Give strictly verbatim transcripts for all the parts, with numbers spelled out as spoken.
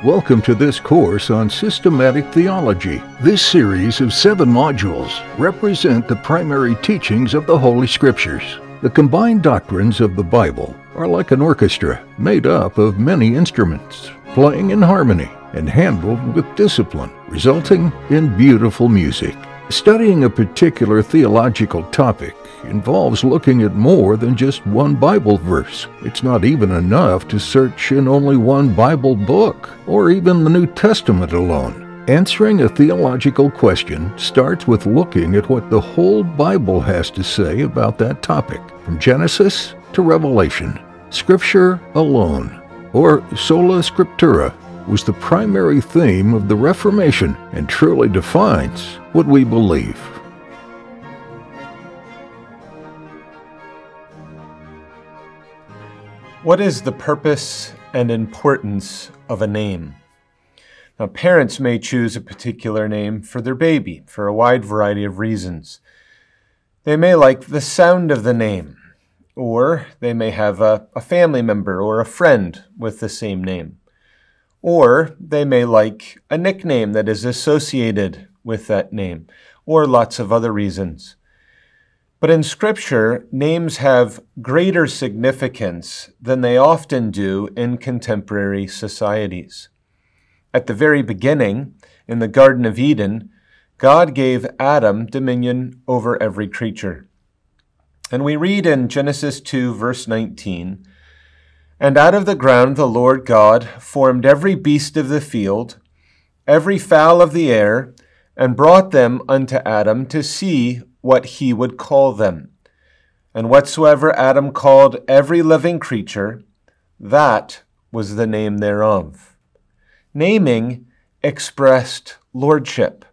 Welcome to this course on systematic theology. This series of seven modules represent the primary teachings of the Holy Scriptures. The combined doctrines of the Bible are like an orchestra made up of many instruments, playing in harmony and handled with discipline, resulting in beautiful music. Studying a particular theological topic involves looking at more than just one Bible verse. It's not even enough to search in only one Bible book, or even the New Testament alone. Answering a theological question starts with looking at what the whole Bible has to say about that topic, from Genesis to Revelation. Scripture alone, or sola scriptura, was the primary theme of the Reformation and truly defines what we believe. What is the purpose and importance of a name? Now, parents may choose a particular name for their baby for a wide variety of reasons. They may like the sound of the name, or they may have a, a family member or a friend with the same name. Or they may like a nickname that is associated with that name, or lots of other reasons. But in Scripture, names have greater significance than they often do in contemporary societies. At the very beginning, in the Garden of Eden, God gave Adam dominion over every creature. And we read in Genesis two, verse nineteen, "And out of the ground the Lord God formed every beast of the field, every fowl of the air, and brought them unto Adam to see what he would call them. And whatsoever Adam called every living creature, that was the name thereof." Naming expressed lordship.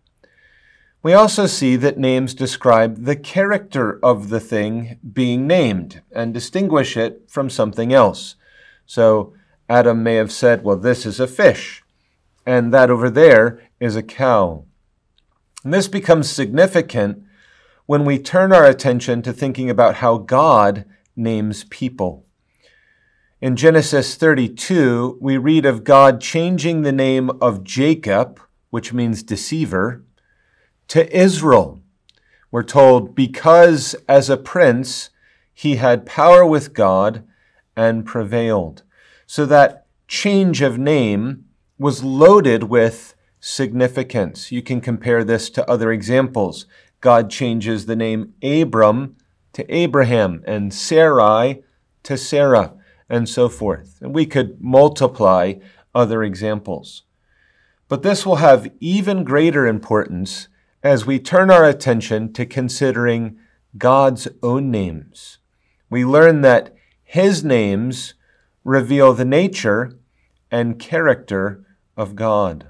We also see that names describe the character of the thing being named and distinguish it from something else. So Adam may have said, well, this is a fish, and that over there is a cow. And this becomes significant when we turn our attention to thinking about how God names people. In Genesis thirty-two, we read of God changing the name of Jacob, which means deceiver, to Israel. We're told, because as a prince, he had power with God and prevailed. So that change of name was loaded with significance. You can compare this to other examples. God changes the name Abram to Abraham and Sarai to Sarah and so forth. And we could multiply other examples. But this will have even greater importance as we turn our attention to considering God's own names. We learn that His names reveal the nature and character of God.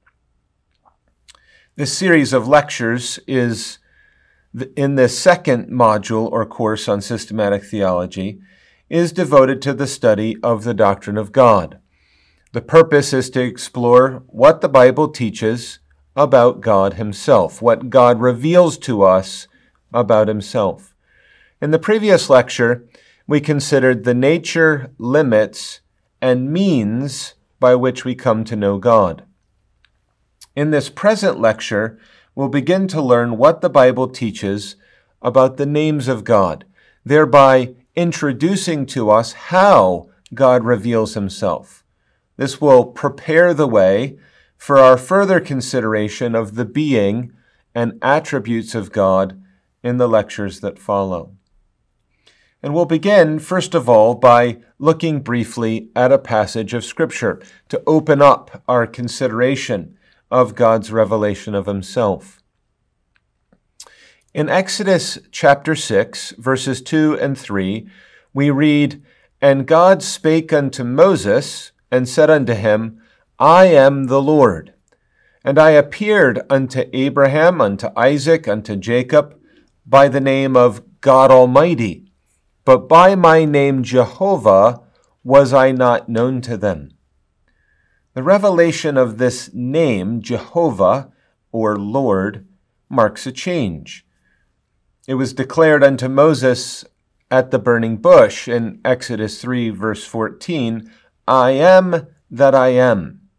This series of lectures is in the second module or course on systematic theology is devoted to the study of the doctrine of God. The purpose is to explore what the Bible teaches about God Himself, what God reveals to us about Himself. In the previous lecture, we considered the nature, limits, and means by which we come to know God. In this present lecture, we'll begin to learn what the Bible teaches about the names of God, thereby introducing to us how God reveals Himself. This will prepare the way for our further consideration of the being and attributes of God in the lectures that follow. And we'll begin, first of all, by looking briefly at a passage of Scripture to open up our consideration of God's revelation of Himself. In Exodus chapter six, verses two and three, we read, "And God spake unto Moses, and said unto him, I am the Lord. And I appeared unto Abraham, unto Isaac, unto Jacob, by the name of God Almighty, but by my name Jehovah was I not known to them." The revelation of this name, Jehovah, or Lord, marks a change. It was declared unto Moses at the burning bush in Exodus three, verse fourteen, "I am that I am.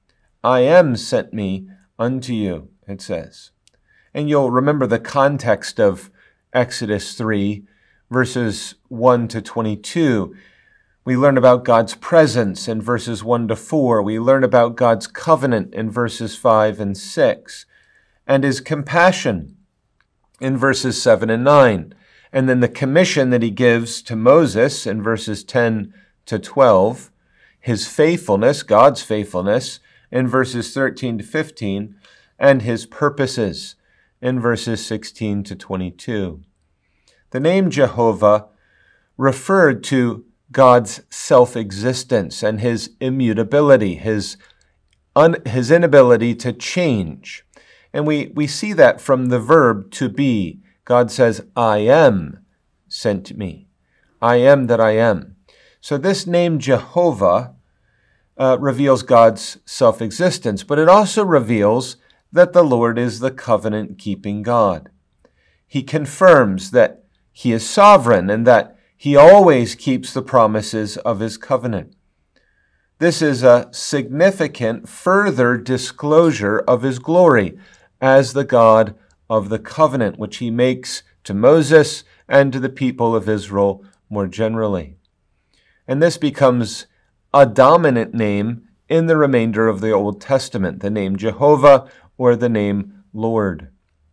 I am sent me unto you, it says. And you'll remember the context of Exodus three, verses one to twenty-two. We learn about God's presence in verses one to four. We learn about God's covenant in verses five and six, and his compassion in verses seven and nine. And then the commission that he gives to Moses in verses ten to twelve, his faithfulness, God's faithfulness, in verses thirteen to fifteen, and his purposes in verses sixteen to twenty-two. The name Jehovah referred to God's self-existence and his immutability, his, un, his inability to change. And we, we see that from the verb to be. God says, I am sent me. I am that I am. So this name Jehovah uh, reveals God's self-existence, but it also reveals that the Lord is the covenant-keeping God. He confirms that he is sovereign and that he always keeps the promises of his covenant. This is a significant further disclosure of his glory as the God of the covenant, which he makes to Moses and to the people of Israel more generally. And this becomes a dominant name in the remainder of the Old Testament, the name Jehovah or the name Lord.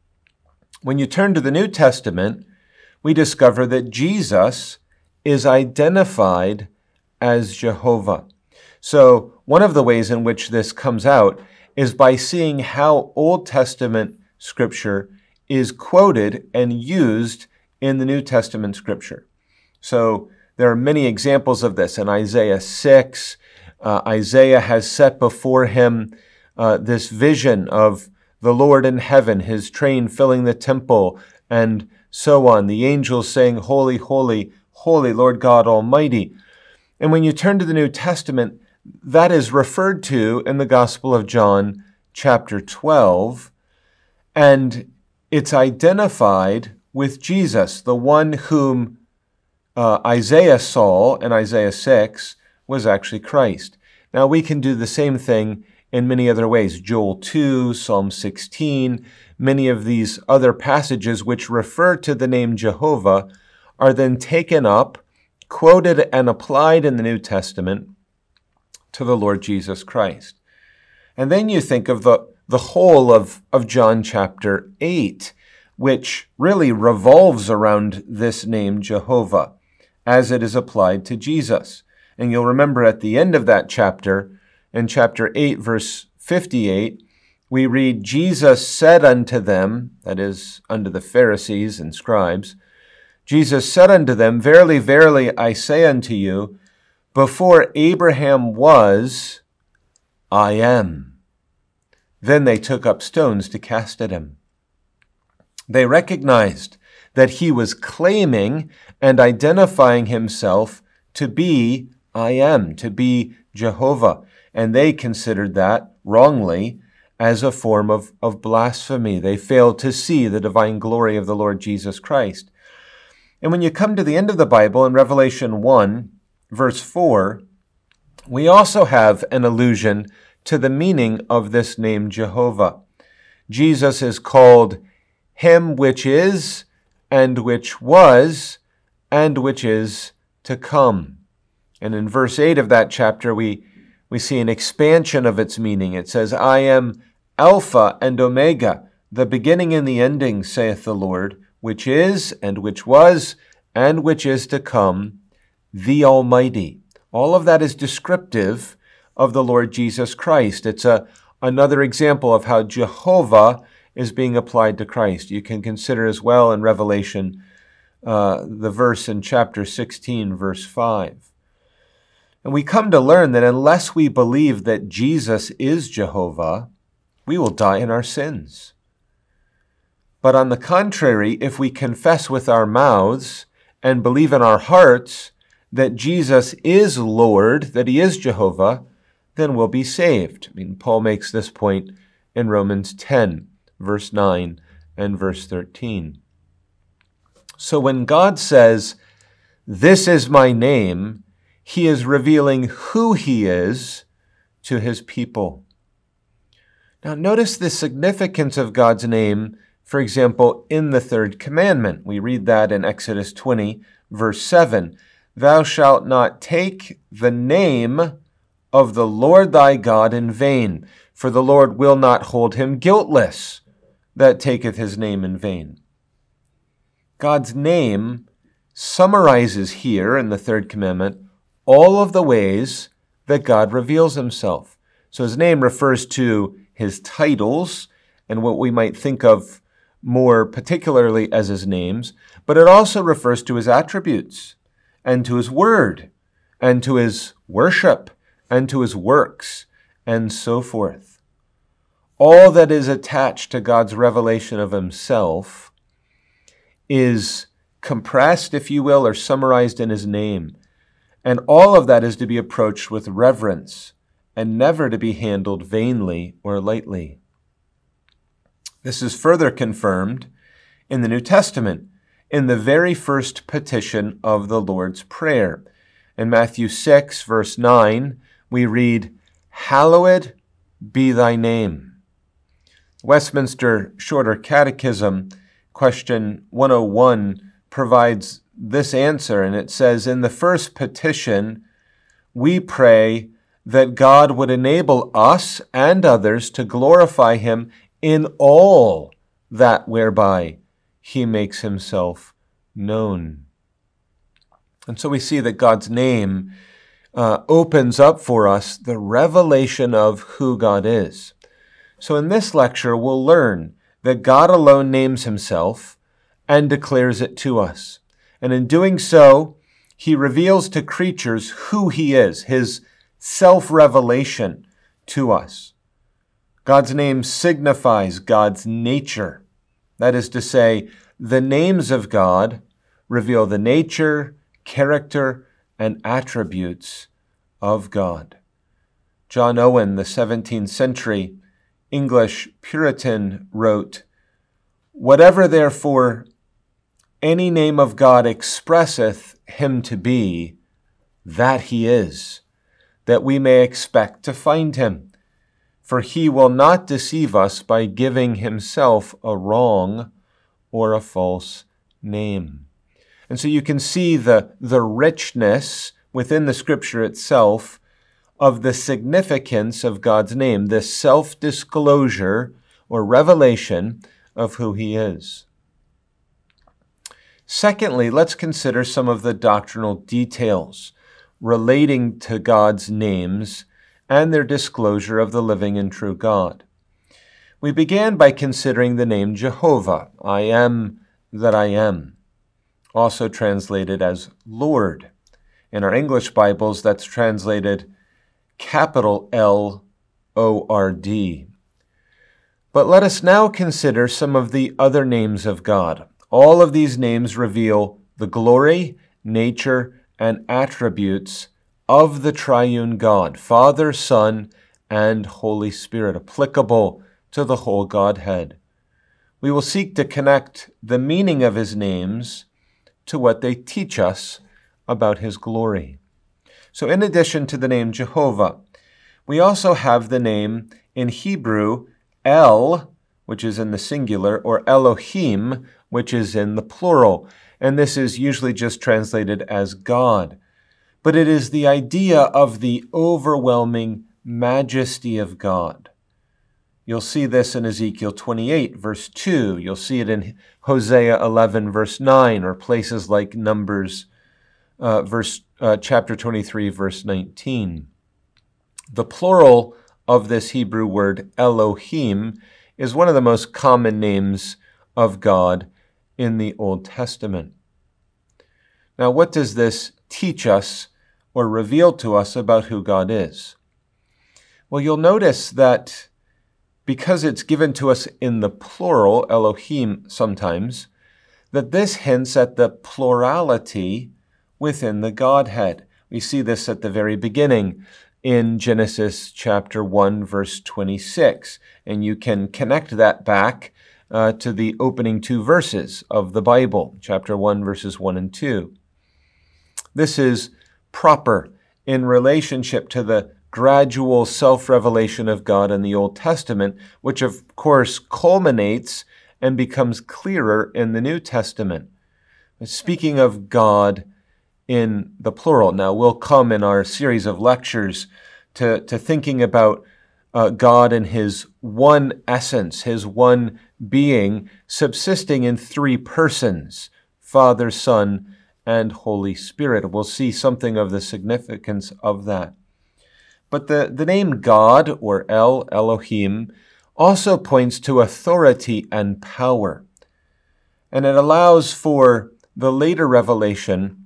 When you turn to the New Testament, we discover that Jesus is identified as Jehovah. So one of the ways in which this comes out is by seeing how Old Testament Scripture is quoted and used in the New Testament Scripture. So there are many examples of this. In Isaiah six, uh, Isaiah has set before him uh, this vision of the Lord in heaven, his train filling the temple, and so on. The angels saying, Holy, holy, holy, Lord God Almighty. And when you turn to the New Testament, that is referred to in the Gospel of John, chapter twelve, and it's identified with Jesus, the one whom uh, Isaiah saw in Isaiah six was actually Christ. Now, we can do the same thing in many other ways. Joel two, Psalm sixteen, many of these other passages which refer to the name Jehovah are then taken up, quoted, and applied in the New Testament to the Lord Jesus Christ. And then you think of the, the whole of, of John chapter eight, which really revolves around this name Jehovah as it is applied to Jesus. And you'll remember at the end of that chapter, in chapter eight, verse fifty-eight, we read, Jesus said unto them, that is, unto the Pharisees and scribes, Jesus said unto them, Verily, verily, I say unto you, before Abraham was, I am. Then they took up stones to cast at him. They recognized that he was claiming and identifying himself to be I am, to be Jehovah. And they considered that, wrongly, as a form of, of blasphemy. They failed to see the divine glory of the Lord Jesus Christ. And when you come to the end of the Bible, in Revelation one, verse four, we also have an allusion to the meaning of this name Jehovah. Jesus is called him which is, and which was, and which is to come. And in verse eight of that chapter, we, we see an expansion of its meaning. It says, I am Alpha and Omega, the beginning and the ending, saith the Lord, which is, and which was, and which is to come, the Almighty. All of that is descriptive of the Lord Jesus Christ. It's a, another example of how Jehovah is being applied to Christ. You can consider as well in Revelation uh, the verse in chapter sixteen, verse five. And we come to learn that unless we believe that Jesus is Jehovah, we will die in our sins. But on the contrary, if we confess with our mouths and believe in our hearts that Jesus is Lord, that he is Jehovah, then we'll be saved. I mean, Paul makes this point in Romans ten, verse nine and verse thirteen. So when God says, this is my name, he is revealing who he is to his people. Now notice the significance of God's name, for example, in the third commandment. We read that in Exodus twenty, verse seven. Thou shalt not take the name of the Lord thy God in vain, for the Lord will not hold him guiltless that taketh his name in vain. God's name summarizes here in the third commandment all of the ways that God reveals himself. So his name refers to his titles and what we might think of more particularly as his names, but it also refers to his attributes and to his word and to his worship and to his works and so forth. All that is attached to God's revelation of himself is compressed, if you will, or summarized in his name. And all of that is to be approached with reverence and never to be handled vainly or lightly. This is further confirmed in the New Testament, in the very first petition of the Lord's Prayer. In Matthew six, verse nine, we read, Hallowed be thy name. Westminster Shorter Catechism, question one oh one, provides this answer, and it says, in the first petition, we pray that God would enable us and others to glorify him in all that whereby he makes himself known. And so we see that God's name uh, opens up for us the revelation of who God is. So in this lecture, we'll learn that God alone names himself and declares it to us. And in doing so, he reveals to creatures who he is, his self-revelation to us. God's name signifies God's nature. That is to say, the names of God reveal the nature, character, and attributes of God. John Owen, the seventeenth century English Puritan, wrote, Whatever therefore any name of God expresseth him to be, that he is, that we may expect to find him. For he will not deceive us by giving himself a wrong or a false name. And so you can see the, the richness within the scripture itself of the significance of God's name, this self-disclosure or revelation of who he is. Secondly, let's consider some of the doctrinal details relating to God's names and their disclosure of the living and true God. We began by considering the name Jehovah, I am that I am, also translated as Lord. In our English Bibles, that's translated capital L O R D. But let us now consider some of the other names of God. All of these names reveal the glory, nature, and attributes of the triune God, Father, Son, and Holy Spirit, applicable to the whole Godhead. We will seek to connect the meaning of his names to what they teach us about his glory. So in addition to the name Jehovah, we also have the name in Hebrew El, which is in the singular, or Elohim, which is in the plural. And this is usually just translated as God. But it is the idea of the overwhelming majesty of God. You'll see this in Ezekiel twenty-eight, verse two. You'll see it in Hosea eleven, verse nine, or places like Numbers, uh, verse uh, chapter twenty-three, verse nineteen. The plural of this Hebrew word, Elohim, is one of the most common names of God in the Old Testament. Now, what does this teach us or reveal to us about who God is? Well, you'll notice that because it's given to us in the plural, Elohim sometimes, that this hints at the plurality within the Godhead. We see this at the very beginning in Genesis chapter one, verse twenty-six, and you can connect that back uh, to the opening two verses of the Bible, chapter one, verses one and two. This is proper in relationship to the gradual self-revelation of God in the Old Testament, which of course culminates and becomes clearer in the New Testament. Speaking of God in the plural. Now, we'll come in our series of lectures to, to thinking about uh, God and his one essence, his one being, subsisting in three persons, Father, Son, and Holy Spirit. We'll see something of the significance of that. But the, the name God, or El, Elohim, also points to authority and power. And it allows for the later revelation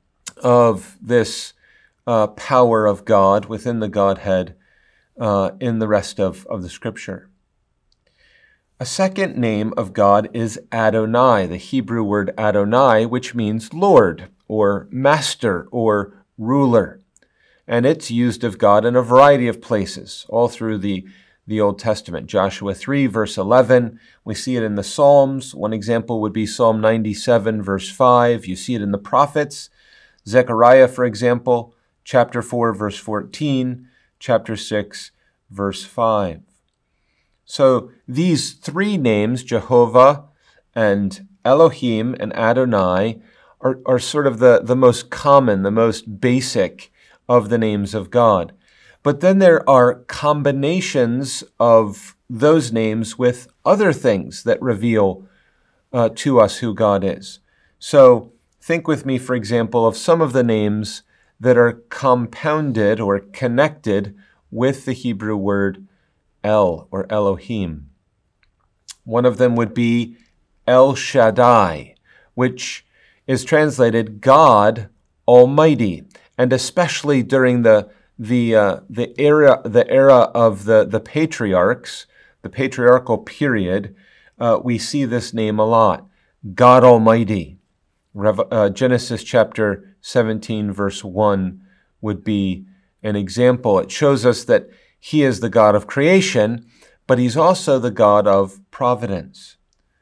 of this uh, power of God within the Godhead uh, in the rest of, of the Scripture. A second name of God is Adonai, the Hebrew word Adonai, which means Lord, or Master, or Ruler. And it's used of God in a variety of places, all through the, the Old Testament. Joshua three, verse eleven, we see it in the Psalms. One example would be Psalm ninety-seven, verse five. You see it in the prophets. Zechariah, for example, chapter four, verse fourteen, chapter six, verse five. So these three names, Jehovah and Elohim and Adonai, are, are sort of the, the most common, the most basic of the names of God. But then there are combinations of those names with other things that reveal uh, to us who God is. So think with me, for example, of some of the names that are compounded or connected with the Hebrew word El, or Elohim. One of them would be El Shaddai, which is translated God Almighty. And especially during the the uh, the era the era of the the patriarchs, the patriarchal period, uh, we see this name a lot. God Almighty. Rev- uh, Genesis chapter seventeen, verse one would be an example. It shows us that he is the God of creation, but he's also the God of providence.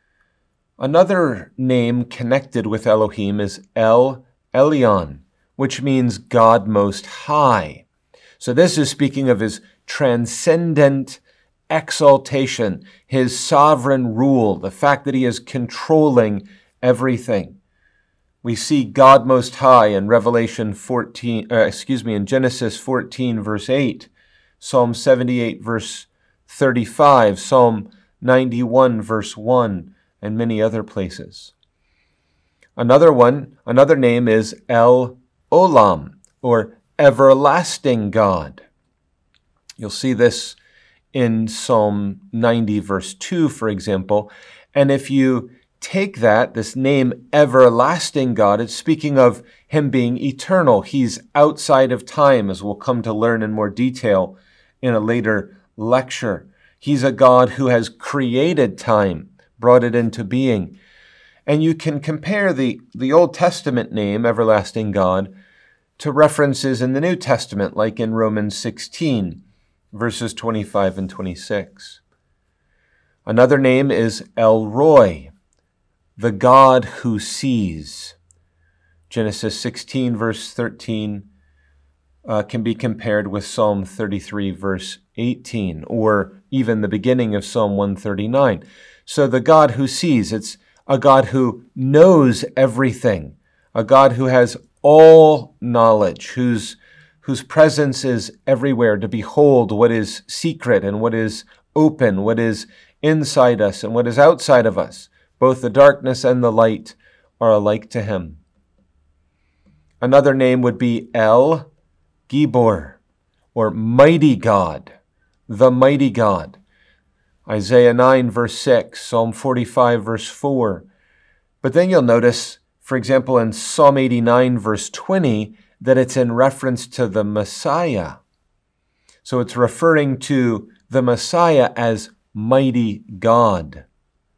Another name connected with Elohim is El Elyon, which means God Most High. So this is speaking of his transcendent exaltation, his sovereign rule, the fact that he is controlling everything. We see God Most High in Revelation fourteen, uh, excuse me, in Genesis fourteen, verse eight, Psalm seventy-eight, verse thirty-five, Psalm ninety-one, verse one, and many other places. Another one, another name is El Olam, or everlasting God. You'll see this in Psalm ninety, verse two, for example. And if you take that, this name everlasting God, it's speaking of him being eternal. He's outside of time, as we'll come to learn in more detail in a later lecture. He's a God who has created time, brought it into being. And you can compare the, the Old Testament name, everlasting God, to references in the New Testament, like in Romans sixteen, verses twenty-five and twenty-six. Another name is El Roi, the God who sees. Genesis sixteen, verse thirteen, uh, can be compared with Psalm thirty-three, verse eighteen, or even the beginning of Psalm one thirty-nine. So the God who sees, it's a God who knows everything, a God who has all knowledge, whose, whose presence is everywhere to behold what is secret and what is open, what is inside us and what is outside of us. Both the darkness and the light are alike to him. Another name would be El Gibor, or mighty God, the mighty God. Isaiah nine, verse six, Psalm forty-five, verse four. But then you'll notice, for example, in Psalm eighty-nine, verse twenty, that it's in reference to the Messiah. So it's referring to the Messiah as mighty God.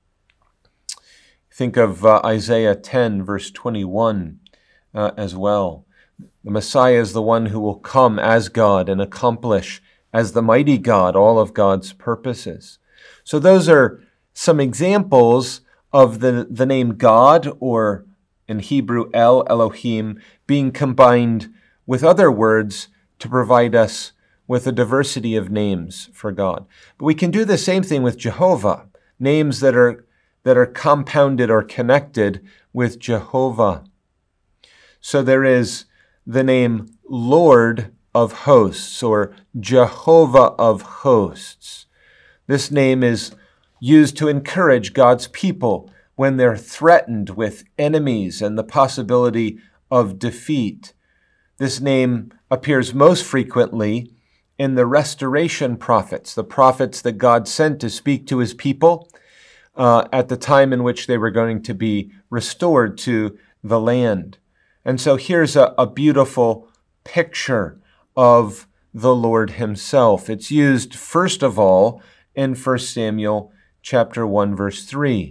Think of uh, Isaiah ten, verse twenty-one uh, as well. The Messiah is the one who will come as God and accomplish as the mighty God all of God's purposes. So those are some examples of the, the name God, or in Hebrew, El Elohim, being combined with other words to provide us with a diversity of names for God. But we can do the same thing with Jehovah, names that are that are compounded or connected with Jehovah. So there is the name Lord of Hosts, or Jehovah of Hosts. This name is used to encourage God's people when they're threatened with enemies and the possibility of defeat. This name appears most frequently in the restoration prophets, the prophets that God sent to speak to his people uh, at the time in which they were going to be restored to the land. And so here's a, a beautiful picture of the Lord himself. It's used, first of all, in First Samuel chapter one, verse three.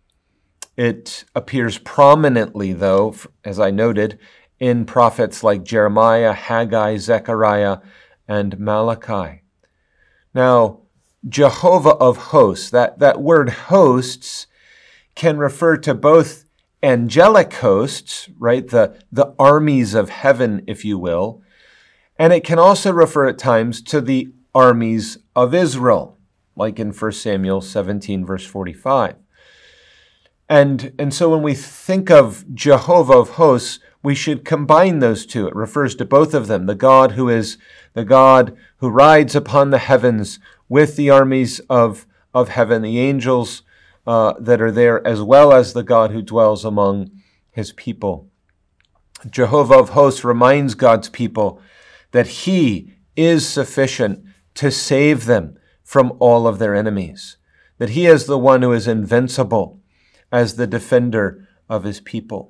It appears prominently, though, as I noted, in prophets like Jeremiah, Haggai, Zechariah, and Malachi. Now, Jehovah of Hosts, that, that word hosts can refer to both angelic hosts, right, the, the armies of heaven, if you will, and it can also refer at times to the armies of Israel, like in First Samuel seventeen, verse forty-five. And, and so when we think of Jehovah of Hosts, we should combine those two. It refers to both of them, the God who is the God who rides upon the heavens with the armies of, of heaven, the angels uh, that are there, as well as the God who dwells among his people. Jehovah of Hosts reminds God's people that he is sufficient to save them from all of their enemies, that he is the one who is invincible as the defender of his people.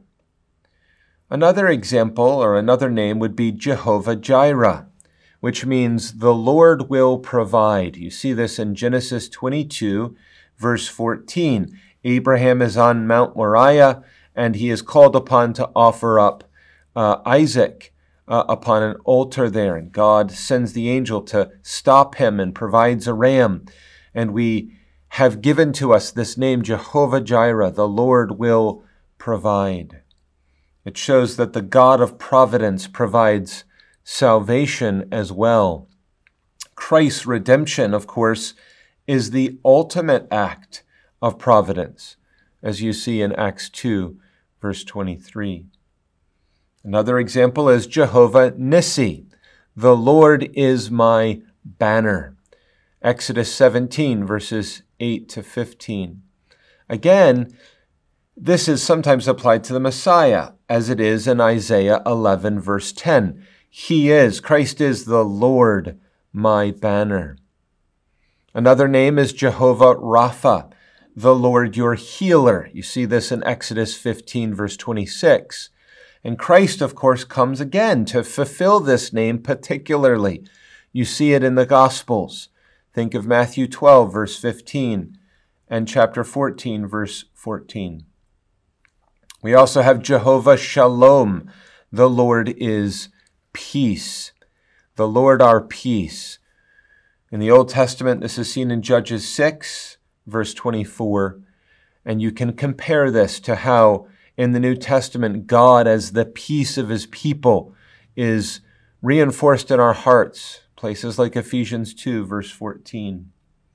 Another example, or another name, would be Jehovah Jireh, which means the Lord will provide. You see this in Genesis twenty-two, verse fourteen. Abraham is on Mount Moriah, and he is called upon to offer up uh, Isaac uh, upon an altar there. And God sends the angel to stop him and provides a ram. And we have given to us this name, Jehovah Jireh, the Lord will provide. It shows that the God of providence provides salvation as well. Christ's redemption, of course, is the ultimate act of providence, as you see in Acts two, verse twenty-three. Another example is Jehovah Nissi, the Lord is my banner. Exodus seventeen, verses eight to fifteen. Again, this is sometimes applied to the Messiah, as it is in Isaiah eleven, verse ten. He is, Christ is the Lord, my banner. Another name is Jehovah Rapha, the Lord your healer. You see this in Exodus fifteen, verse twenty-six. And Christ, of course, comes again to fulfill this name particularly. You see it in the Gospels. Think of Matthew twelve, verse fifteen, and chapter fourteen, verse fourteen. We also have Jehovah Shalom. The Lord is peace. The Lord our peace. In the Old Testament, this is seen in Judges six, verse twenty-four. And you can compare this to how in the New Testament, God as the peace of his people is reinforced in our hearts. Places like Ephesians two, verse fourteen.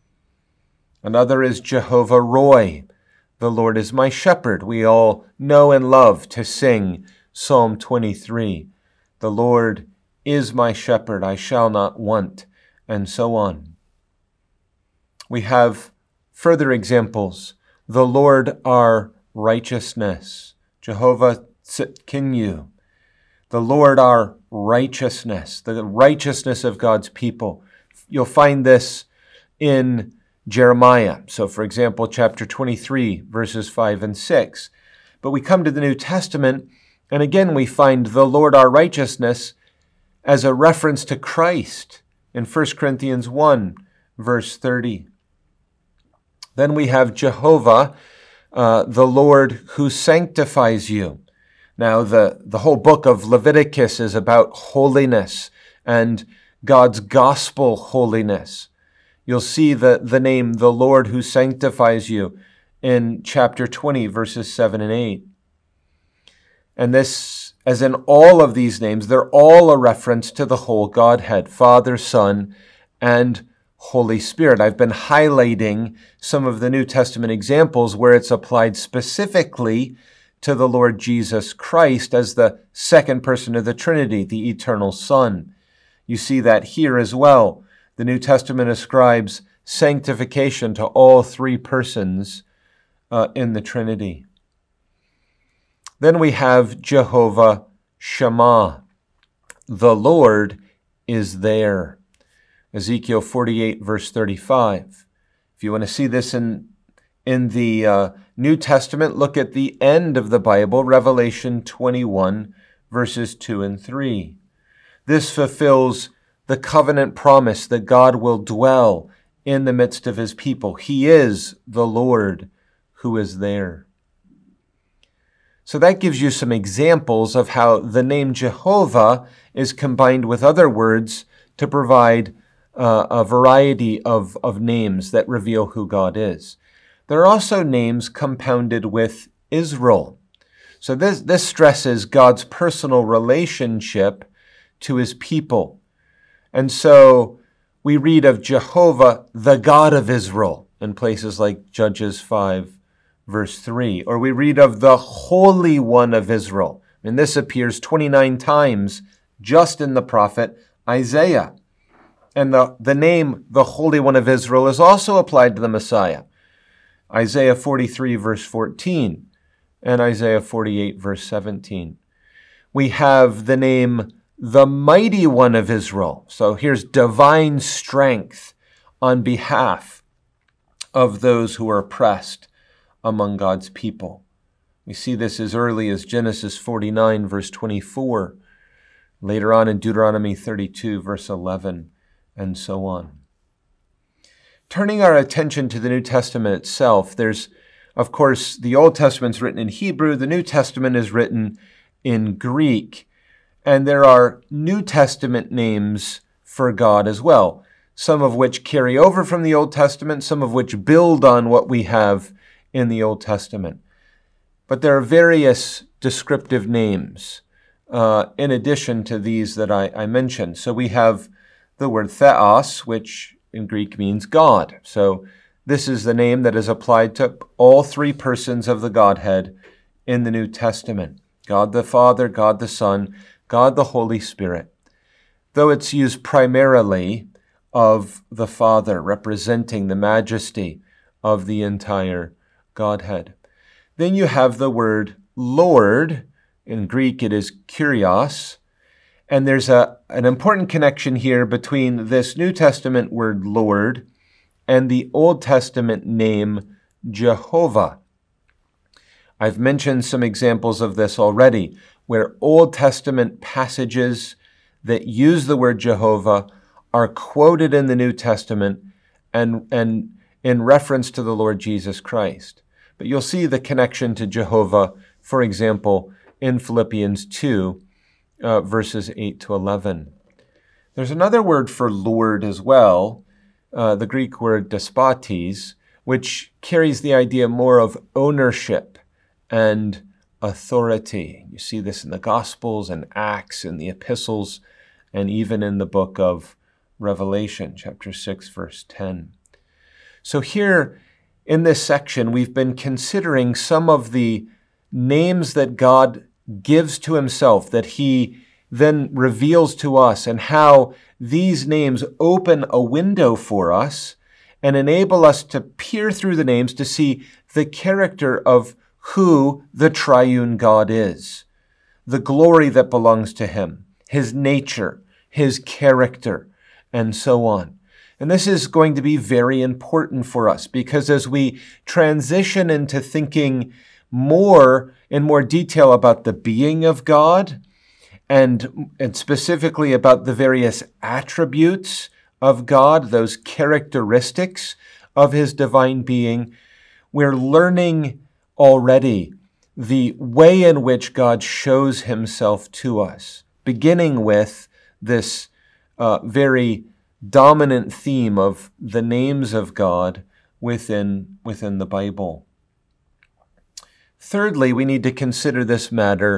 Another is Jehovah Roy. The Lord is my shepherd. We all know and love to sing Psalm twenty-three. The Lord is my shepherd, I shall not want, and so on. We have further examples. The Lord our righteousness. Jehovah Tzidkenu. The Lord our righteousness, the righteousness of God's people. You'll find this in Jeremiah. So, for example, chapter twenty-three, verses five and six. But we come to the New Testament, and again we find the Lord our righteousness as a reference to Christ in First Corinthians one, verse thirty. Then we have Jehovah, uh, the Lord who sanctifies you. Now, the, the whole book of Leviticus is about holiness and God's gospel holiness. You'll see the, the name, the Lord who sanctifies you, in chapter twenty, verses seven and eight. And this as in all of these names, they're all a reference to the whole Godhead, Father, Son, and Holy Spirit. I've been highlighting some of the New Testament examples where it's applied specifically to the Lord Jesus Christ as the second person of the Trinity, the eternal Son. You see that here as well. The New Testament ascribes sanctification to all three persons uh, in the Trinity. Then we have Jehovah Shammah. The Lord is there. Ezekiel forty-eight, verse thirty-five. If you want to see this in, in the uh, New Testament, look at the end of the Bible, Revelation twenty-one, verses two and three. This fulfills the covenant promise that God will dwell in the midst of his people. He is the Lord who is there. So that gives you some examples of how the name Jehovah is combined with other words to provide uh, a variety of, of names that reveal who God is. There are also names compounded with Israel. So this, this stresses God's personal relationship to his people. And so we read of Jehovah, the God of Israel, in places like Judges five, verse three. Or we read of the Holy One of Israel. And this appears twenty-nine times just in the prophet Isaiah. And the, the name, the Holy One of Israel, is also applied to the Messiah. Isaiah forty-three, verse fourteen, and Isaiah forty-eight, verse seventeen. We have the name, the Mighty One of Israel. So here's divine strength on behalf of those who are oppressed among God's people. We see this as early as Genesis forty-nine, verse twenty-four, later on in Deuteronomy thirty-two, verse eleven, and so on. Turning our attention to the New Testament itself, there's, of course, the Old Testament's written in Hebrew, the New Testament is written in Greek, and there are New Testament names for God as well, some of which carry over from the Old Testament, some of which build on what we have in the Old Testament. But there are various descriptive names uh, in addition to these that I, I mentioned. So we have the word theos, which in Greek means God. So this is the name that is applied to all three persons of the Godhead in the New Testament. God the Father, God the Son, God the Holy Spirit. Though it's used primarily of the Father, representing the majesty of the entire Godhead. Then you have the word Lord. In Greek it is Kyrios. And there's a, an important connection here between this New Testament word Lord and the Old Testament name Jehovah. I've mentioned some examples of this already, where Old Testament passages that use the word Jehovah are quoted in the New Testament and, and in reference to the Lord Jesus Christ. But you'll see the connection to Jehovah, for example, in Philippians two, Uh, verses eight to eleven. There's another word for Lord as well, uh, the Greek word despotes, which carries the idea more of ownership and authority. You see this in the Gospels and Acts and the epistles, and even in the book of Revelation, chapter six, verse ten. So here in this section, we've been considering some of the names that God gives to himself, that he then reveals to us, and how these names open a window for us and enable us to peer through the names to see the character of who the triune God is, the glory that belongs to him, his nature, his character, and so on. And this is going to be very important for us, because as we transition into thinking more in more detail about the being of God, and, and specifically about the various attributes of God, those characteristics of his divine being, we're learning already the way in which God shows himself to us, beginning with this uh, very dominant theme of the names of God within, within the Bible. Thirdly, we need to consider this matter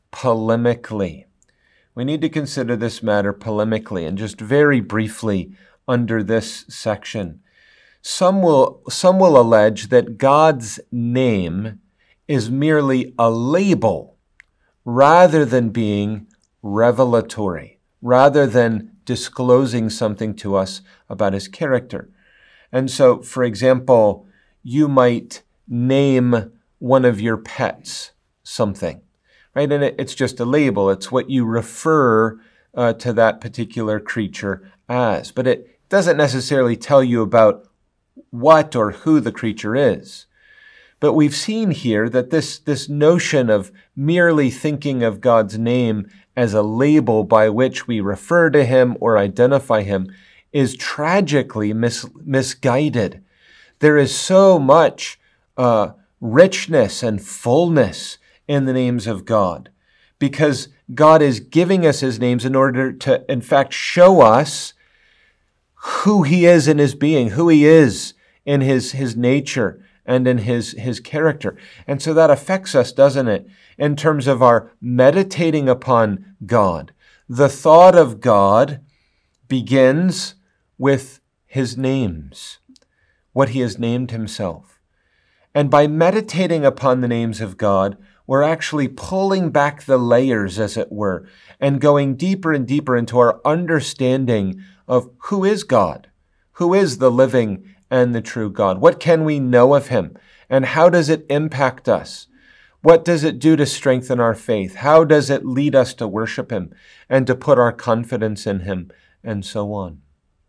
polemically. We need to consider this matter polemically, and just very briefly under this section. Some will, some will allege that God's name is merely a label rather than being revelatory, rather than disclosing something to us about his character. And so, for example, you might name one of your pets something, right? And it, it's just a label. It's what you refer uh, to that particular creature as. But it doesn't necessarily tell you about what or who the creature is. But we've seen here that this, this notion of merely thinking of God's name as a label by which we refer to him or identify him is tragically mis- misguided. There is so much uh, richness and fullness in the names of God, because God is giving us his names in order to, in fact, show us who he is in his being, who he is in his, his nature and in his, his character. And so that affects us, doesn't it, in terms of our meditating upon God. The thought of God begins with his names, what he has named himself. And by meditating upon the names of God, we're actually pulling back the layers, as it were, and going deeper and deeper into our understanding of who is God, who is the living and the true God. What can we know of him? And how does it impact us? What does it do to strengthen our faith? How does it lead us to worship him and to put our confidence in him, and so on?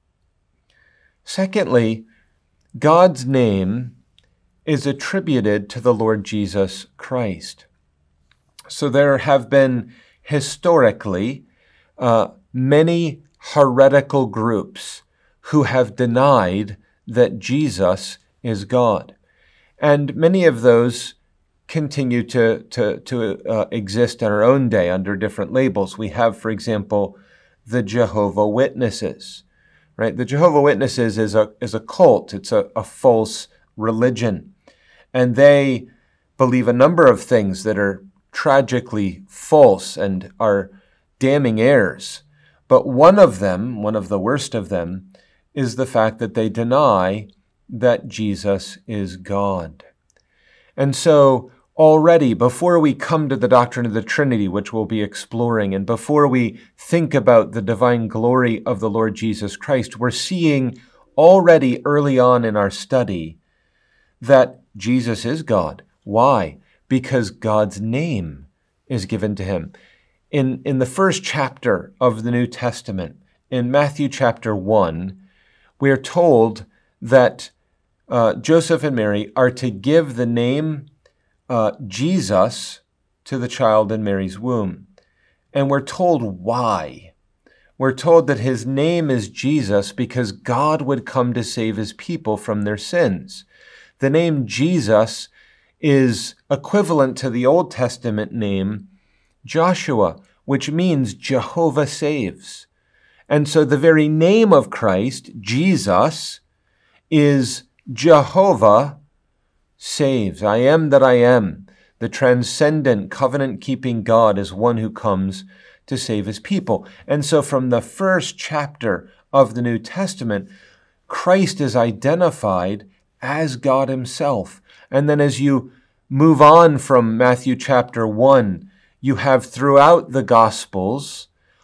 Secondly, God's name is attributed to the Lord Jesus Christ. So there have been historically uh, many heretical groups who have denied that Jesus is God. And many of those continue to, to, to uh, exist in our own day under different labels. We have, for example, the Jehovah Witnesses, right? The Jehovah Witnesses is a, is a cult. It's a, a false religion. And they believe a number of things that are tragically false and are damning errors. But one of them, one of the worst of them, is the fact that they deny that Jesus is God. And so already, before we come to the doctrine of the Trinity, which we'll be exploring, and before we think about the divine glory of the Lord Jesus Christ, we're seeing already early on in our study that Jesus is God. Why? Because God's name is given to him. In, in the first chapter of the New Testament, in Matthew chapter one, we are told that uh, Joseph and Mary are to give the name uh, Jesus to the child in Mary's womb. And we're told why. We're told that his name is Jesus because God would come to save his people from their sins. The name Jesus is equivalent to the Old Testament name Joshua, which means Jehovah saves. And so the very name of Christ, Jesus, is Jehovah saves. I am that I am. The transcendent, covenant-keeping God is one who comes to save his people. And so from the first chapter of the New Testament, Christ is identified as God himself. And then as you move on from Matthew chapter one, you have throughout the Gospels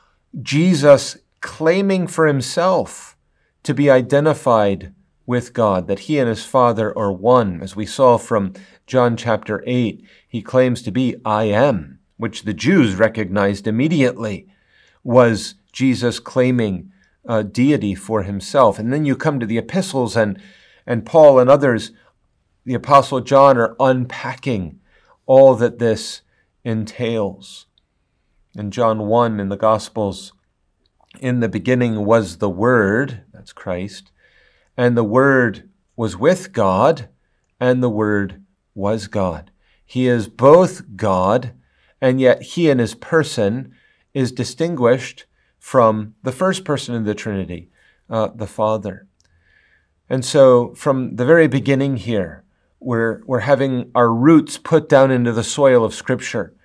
Jesus claiming for himself to be identified with God, that he and his Father are one. As we saw from John chapter eight, he claims to be I am, which the Jews recognized immediately was Jesus claiming uh, deity for himself. And then you come to the epistles, and, and Paul and others, the Apostle John, are unpacking all that this entails. In John one in the Gospels, in the beginning was the Word, that's Christ, and the Word was with God, and the Word was God. He is both God, and yet he in his person is distinguished from the first person in the Trinity, uh, the Father. And so from the very beginning here, we're, we're having our roots put down into the soil of Scripture.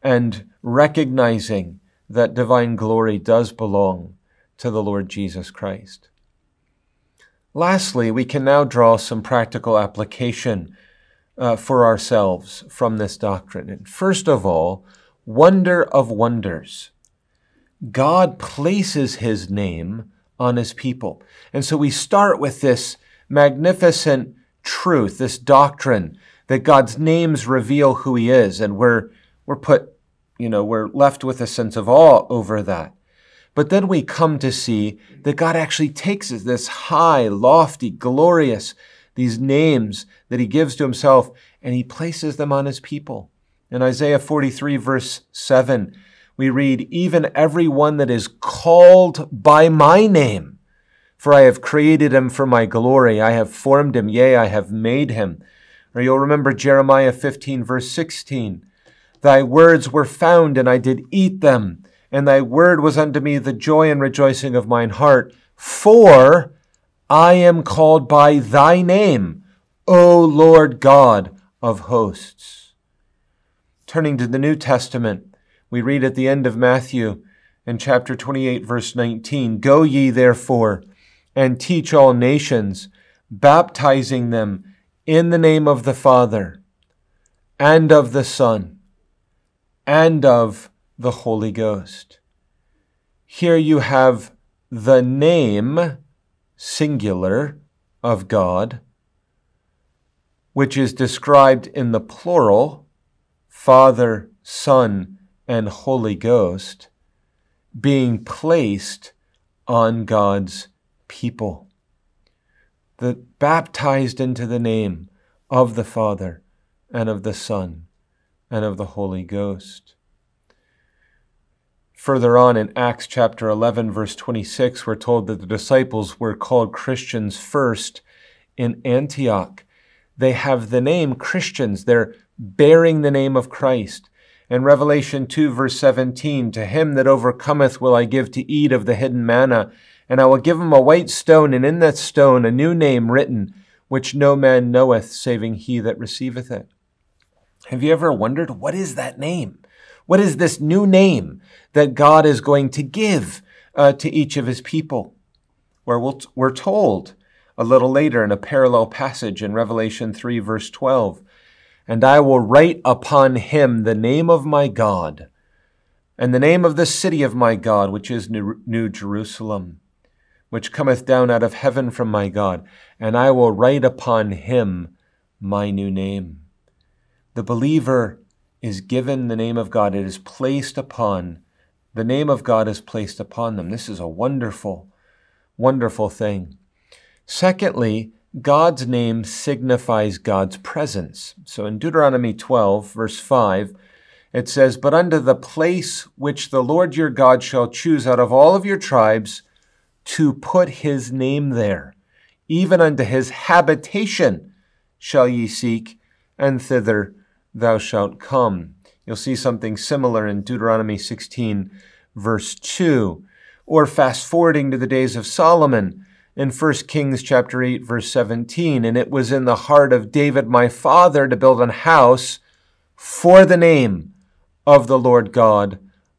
and recognizing that divine glory does belong to the Lord Jesus Christ. Lastly, we can now draw some practical application uh, for ourselves from this doctrine. And first of all, wonder of wonders. God places his name on his people. And so we start with this magnificent truth, this doctrine that God's names reveal who he is, and we're we're put, you know, we're left with a sense of awe over that. But then we come to see that God actually takes this high, lofty, glorious, these names that he gives to himself, and he places them on his people. In Isaiah forty-three, verse seven, we read, "Even every one that is called by my name, for I have created him for my glory. I have formed him, yea, I have made him." Or you'll remember Jeremiah fifteen, verse sixteen, "Thy words were found, and I did eat them. And thy word was unto me the joy and rejoicing of mine heart. For I am called by thy name, O Lord God of hosts." Turning to the New Testament, we read at the end of Matthew in chapter twenty-eight, verse nineteen, "Go ye therefore and teach all nations, baptizing them in the name of the Father and of the Son and of the Holy Ghost." Here you have the name, singular, of God, which is described in the plural, Father, Son, and Holy Ghost, being placed on God's people. The baptized into the name of the Father and of the Son and of the Holy Ghost. Further on in Acts chapter eleven, verse twenty-six, we're told that the disciples were called Christians first in Antioch. They have the name Christians. They're bearing the name of Christ. In Revelation two, verse seventeen, "To him that overcometh will I give to eat of the hidden manna, and I will give him a white stone, and in that stone a new name written, which no man knoweth, saving he that receiveth it." Have you ever wondered, what is that name? What is this new name that God is going to give uh, to each of his people? Where we'll, we're told a little later in a parallel passage in Revelation three, verse twelve, "And I will write upon him the name of my God, and the name of the city of my God, which is New, New Jerusalem, which cometh down out of heaven from my God, and I will write upon him my new name." The believer is given the name of God. It is placed upon, the name of God is placed upon them. This is a wonderful, wonderful thing. Secondly, God's name signifies God's presence. So in Deuteronomy twelve, verse five, it says, "But unto the place which the Lord your God shall choose out of all of your tribes to put his name there, even unto his habitation shall ye seek, and thither thou shalt come." You'll see something similar in Deuteronomy sixteen, verse two. Or fast forwarding to the days of Solomon in First Kings chapter eight, verse seventeen, "And it was in the heart of David my father to build an house for the name of the Lord God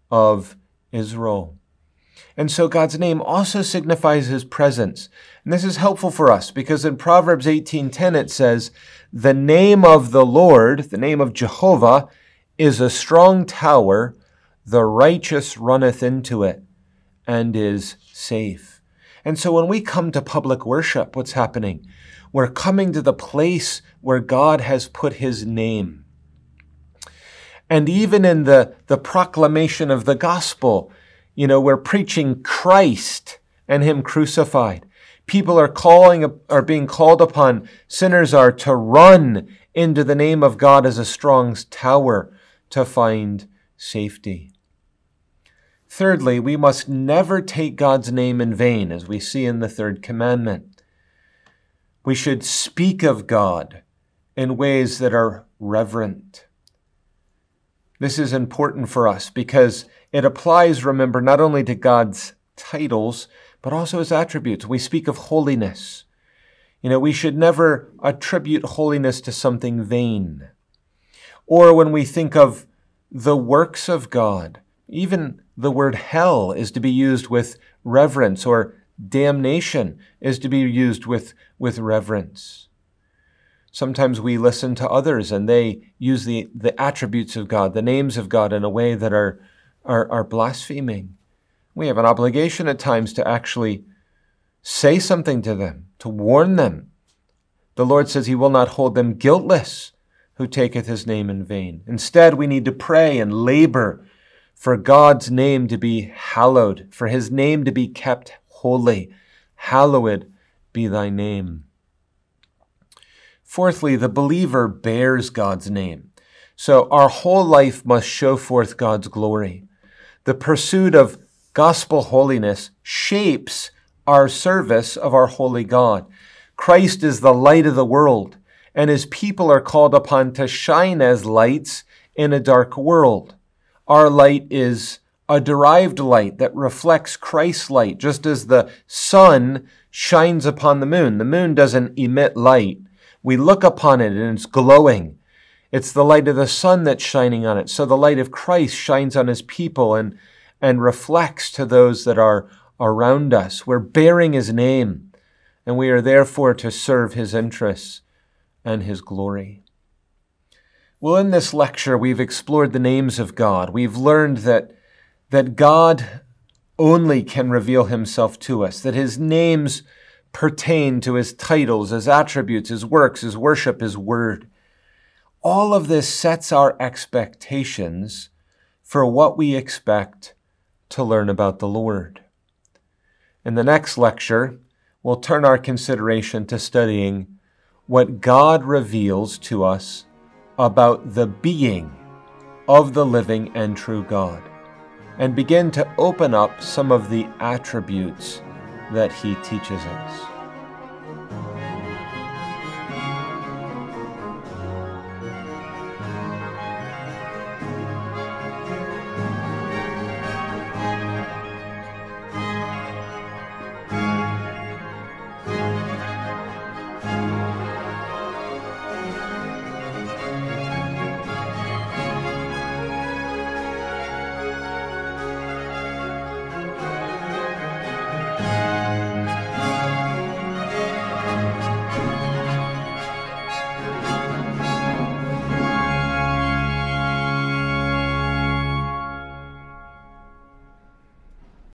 of Israel." And so God's name also signifies his presence. And this is helpful for us because in Proverbs eighteen ten it says, "The name of the Lord," the name of Jehovah, "is a strong tower. The righteous runneth into it and is safe." And so when we come to public worship, what's happening? We're coming to the place where God has put his name. And even in the, the proclamation of the gospel, you know, we're preaching Christ and him crucified. People are calling, are being called upon, sinners are to run into the name of God as a strong tower to find safety. Thirdly, we must never take God's name in vain, as we see in the third commandment. We should speak of God in ways that are reverent. This is important for us because it applies, remember, not only to God's titles, but also his attributes. We speak of holiness. You know, we should never attribute holiness to something vain. Or when we think of the works of God. Even the word hell is to be used with reverence, or damnation is to be used with, with reverence. Sometimes we listen to others and they use the, the attributes of God, the names of God, in a way that are, are, are blaspheming. We have an obligation at times to actually say something to them, to warn them. The Lord says he will not hold them guiltless who taketh his name in vain. Instead, we need to pray and labor for God's name to be hallowed, for his name to be kept holy. Hallowed be thy name. Fourthly, the believer bears God's name. So our whole life must show forth God's glory. The pursuit of gospel holiness shapes our service of our holy God. Christ is the light of the world, and his people are called upon to shine as lights in a dark world. Our light is a derived light that reflects Christ's light, just as the sun shines upon the moon. The moon doesn't emit light. We look upon it and it's glowing. It's the light of the sun that's shining on it. So the light of Christ shines on his people and, and reflects to those that are around us. We're bearing his name, and we are therefore to serve his interests and his glory. Well, in this lecture, we've explored the names of God. We've learned that, that God only can reveal himself to us, that his names pertain to his titles, his attributes, his works, his worship, his word. All of this sets our expectations for what we expect to learn about the Lord. In the next lecture, we'll turn our consideration to studying what God reveals to us about the being of the living and true God, and begin to open up some of the attributes that he teaches us.